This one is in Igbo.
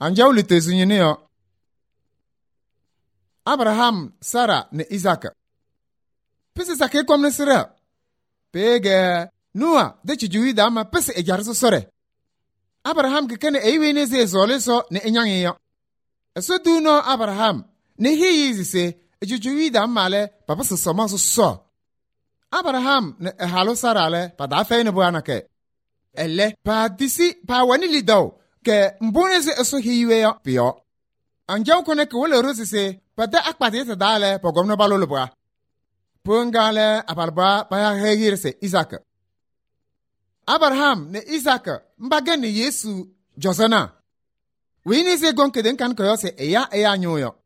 Anjau li tezunyini yo. Abraham, Sara ne Isaac. Pisi sake kom ne sira. Pege Noa de chijuwi da ma pisi ejarso sore. Abraham ke kene ewe ne ze zole so ne enyange yo. Eso du no Abraham ne hiyi se ejujuwi da male papa so soma so. Abraham ne halo Sara le pa da fe ne buana ke. Elle pa disi pa wani lidaw ke mbone se eso hiyiwe yo pio. Anjau kone ke wole rosi se pa da akpati te dale pa gomno balolo bra. Pungale abalba pa ya hegir se Isaac. Abraham ne Isaac mbaga ne Yesu Josana. Wini se gonke den kan koyo se eya nyoyo.